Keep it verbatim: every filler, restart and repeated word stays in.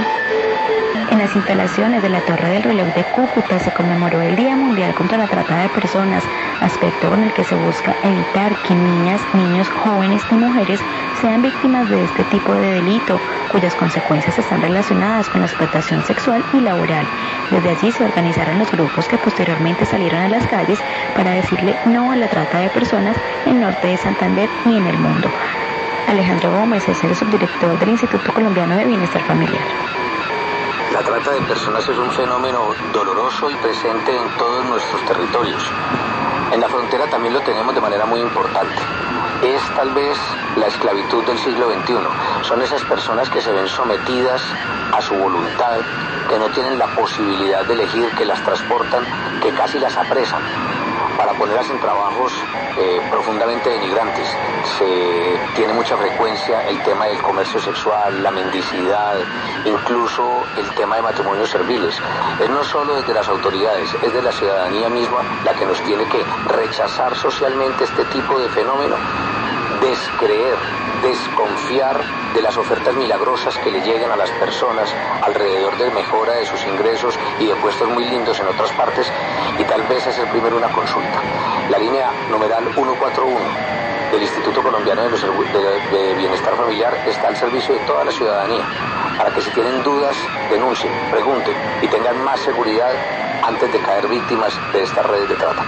En las instalaciones de la Torre del Reloj de Cúcuta se conmemoró el Día Mundial contra la Trata de Personas, aspecto con el que se busca evitar que niñas, niños, jóvenes y mujeres sean víctimas de este tipo de delito, cuyas consecuencias están relacionadas con la explotación sexual y laboral. Desde allí se organizaron los grupos que posteriormente salieron a las calles para decirle no a la trata de personas en Norte de Santander y en el mundo. Alejandro Gómez es el subdirector del Instituto Colombiano de Bienestar Familiar. La trata de personas es un fenómeno doloroso y presente en todos nuestros territorios. En la frontera también lo tenemos de manera muy importante. Es tal vez la esclavitud del siglo veintiuno. Son esas personas que se ven sometidas a su voluntad, que no tienen la posibilidad de elegir, que las transportan, que casi las apresan para ponerlas en trabajos eh, profundamente denigrantes. Se tiene mucha frecuencia el tema del comercio sexual, la mendicidad, incluso el tema de matrimonios serviles. Es no solo desde las autoridades, es de la ciudadanía misma la que nos tiene que rechazar socialmente este tipo de fenómeno, descreer, desconfiar de las ofertas milagrosas que le llegan a las personas alrededor de mejora de sus ingresos y de puestos muy lindos en otras partes, y tal vez hacer primero una consulta. La línea numeral ciento cuarenta y uno del Instituto Colombiano de, los, de, de Bienestar Familiar está al servicio de toda la ciudadanía, para que si tienen dudas, denuncien, pregunten y tengan más seguridad antes de caer víctimas de estas redes de trata.